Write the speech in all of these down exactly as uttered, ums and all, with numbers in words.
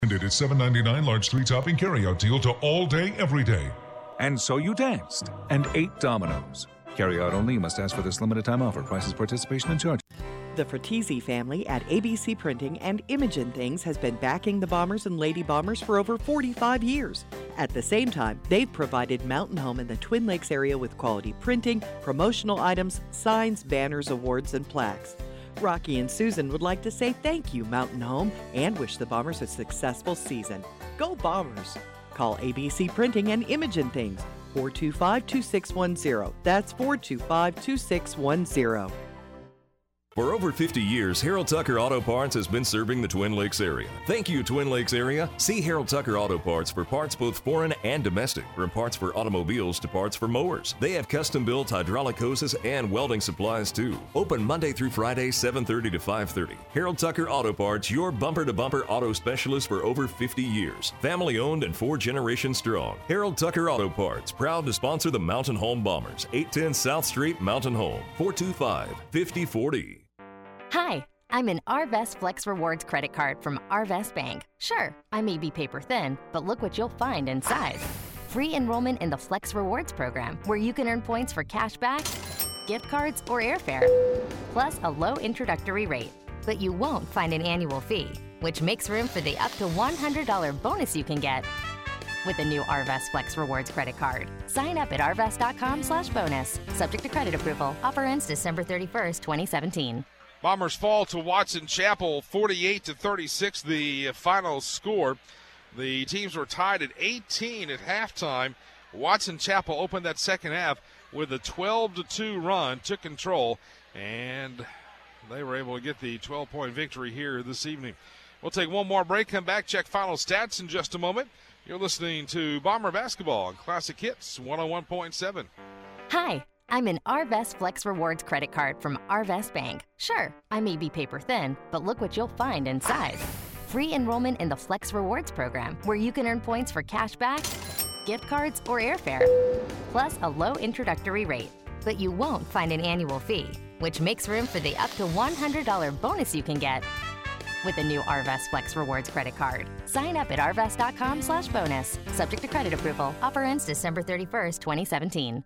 And it is seven ninety-nine large three-topping carryout deal to all day, every day. And so you danced and ate Domino's. Carryout only. You must ask for this limited time offer. Prices, participation, and charge. The Fertizzi family at A B C Printing and Imogen Things has been backing the Bombers and Lady Bombers for over forty-five years. At the same time, they've provided Mountain Home in the Twin Lakes area with quality printing, promotional items, signs, banners, awards, and plaques. Rocky and Susan would like to say thank you, Mountain Home, and wish the Bombers a successful season. Go Bombers! Call A B C Printing and Imogen Things, four two five, two six one zero. That's four two five, two six one zero. For over fifty years, Harold Tucker Auto Parts has been serving the Twin Lakes area. Thank you, Twin Lakes area. See Harold Tucker Auto Parts for parts both foreign and domestic, from parts for automobiles to parts for mowers. They have custom-built hydraulic hoses and welding supplies, too. Open Monday through Friday, seven thirty to five thirty. Harold Tucker Auto Parts, your bumper-to-bumper auto specialist for over fifty years. Family-owned and four generations strong. Harold Tucker Auto Parts, proud to sponsor the Mountain Home Bombers. eight ten South Street, Mountain Home, four two five, five oh four oh. Hi, I'm an Arvest Flex Rewards credit card from Arvest Bank. Sure, I may be paper thin, but look what you'll find inside. Free enrollment in the Flex Rewards program, where you can earn points for cash back, gift cards, or airfare, plus a low introductory rate. But you won't find an annual fee, which makes room for the up to one hundred dollars bonus you can get with the new Arvest Flex Rewards credit card. Sign up at arvest.com slash bonus. Subject to credit approval. Offer ends December thirty-first, twenty seventeen. Bombers fall to Watson Chapel, forty-eight to thirty-six, the final score. The teams were tied at eighteen at halftime. Watson Chapel opened that second half with a twelve to two run, took control, and they were able to get the twelve-point victory here this evening. We'll take one more break, come back, check final stats in just a moment. You're listening to Bomber Basketball on Classic Hits one oh one point seven. Hi. I'm an Arvest Flex Rewards credit card from Arvest Bank. Sure, I may be paper thin, but look what you'll find inside. Free enrollment in the Flex Rewards program, where you can earn points for cash back, gift cards, or airfare, plus a low introductory rate. But you won't find an annual fee, which makes room for the up to one hundred dollars bonus you can get with the new Arvest Flex Rewards credit card. Sign up at arvest.com slash bonus. Subject to credit approval. Offer ends December thirty-first, twenty seventeen.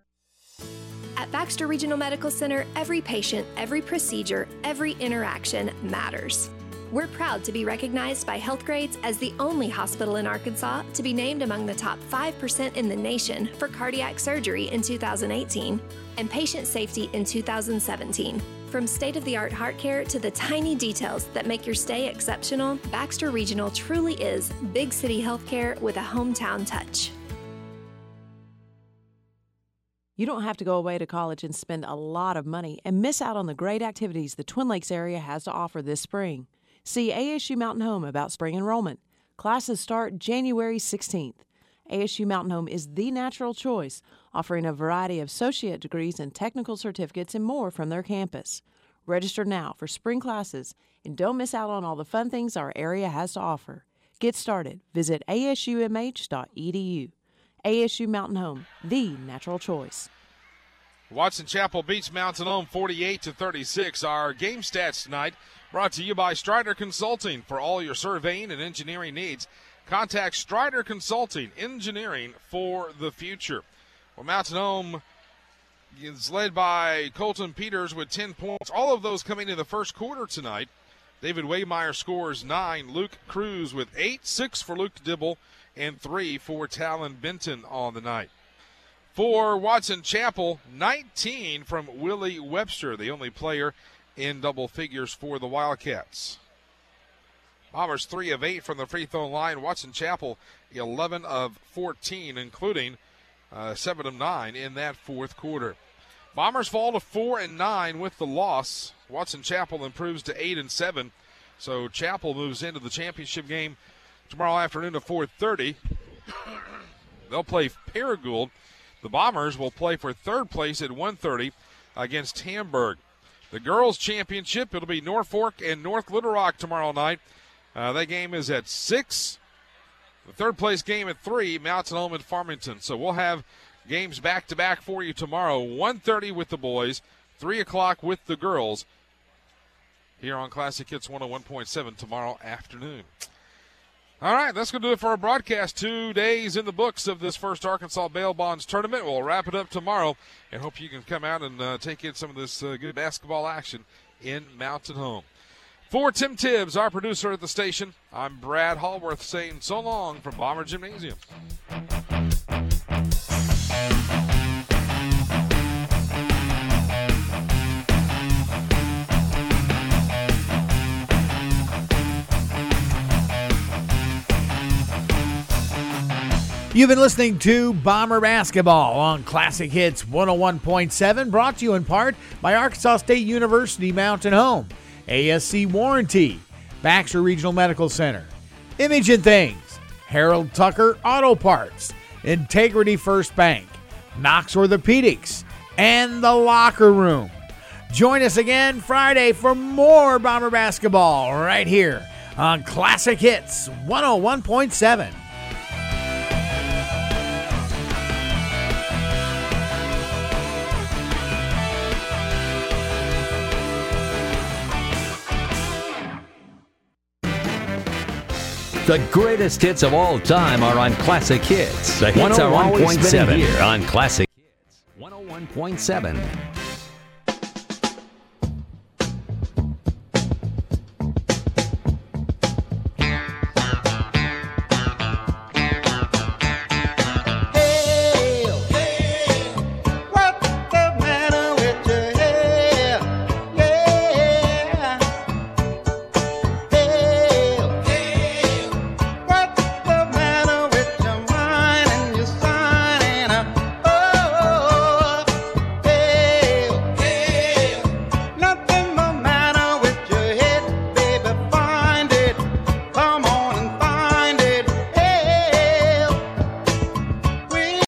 At Baxter Regional Medical Center, every patient, every procedure, every interaction matters. We're proud to be recognized by Healthgrades as the only hospital in Arkansas to be named among the top five percent in the nation for cardiac surgery in two thousand eighteen and patient safety in two thousand seventeen. From state-of-the-art heart care to the tiny details that make your stay exceptional, Baxter Regional truly is big city healthcare with a hometown touch. You don't have to go away to college and spend a lot of money and miss out on the great activities the Twin Lakes area has to offer this spring. See A S U Mountain Home about spring enrollment. Classes start January sixteenth. A S U Mountain Home is the natural choice, offering a variety of associate degrees and technical certificates and more from their campus. Register now for spring classes and don't miss out on all the fun things our area has to offer. Get started. Visit A S U M H dot E D U. A S U Mountain Home, the natural choice. Watson Chapel beats Mountain Home forty-eight to thirty-six. Our game stats tonight brought to you by Strider Consulting. For all your surveying and engineering needs, contact Strider Consulting, engineering for the future. Well, Mountain Home is led by Colton Peters with ten points. All of those coming in the first quarter tonight. David Waymeyer scores nine. Luke Cruz with eight, six for Luke Dibble, and three for Talon Benton on the night. For Watson Chapel, nineteen from Willie Webster, the only player in double figures for the Wildcats. Bombers three of eight from the free throw line. Watson Chapel eleven of fourteen, including uh, seven of nine in that fourth quarter. Bombers fall to four and nine with the loss. Watson Chapel improves to eight and seven, so Chapel moves into the championship game tomorrow afternoon at four thirty. They'll play Paragould. The Bombers will play for third place at one thirty against Hamburg. The girls' championship, it'll be Norfolk and North Little Rock tomorrow night. Uh, that game is at six. The third place game at three, Mountain Home and Farmington. So we'll have games back-to-back for you tomorrow. one thirty with the boys, three o'clock with the girls here on Classic Hits one oh one point seven tomorrow afternoon. All right, that's going to do it for our broadcast. Two days in the books of this first Arkansas Bail Bonds tournament. We'll wrap it up tomorrow and hope you can come out and uh, take in some of this uh, good basketball action in Mountain Home. For Tim Tibbs, our producer at the station, I'm Brad Hallworth saying so long from Bomber Gymnasium. You've been listening to Bomber Basketball on Classic Hits one oh one point seven, brought to you in part by Arkansas State University Mountain Home, A S C Warranty, Baxter Regional Medical Center, Imaging Things, Harold Tucker Auto Parts, Integrity First Bank, Knox Orthopedics, and The Locker Room. Join us again Friday for more Bomber Basketball right here on Classic Hits one oh one point seven. The greatest hits of all time are on Classic Hits. The hits are always spinning here on Classic Hits one oh one point seven.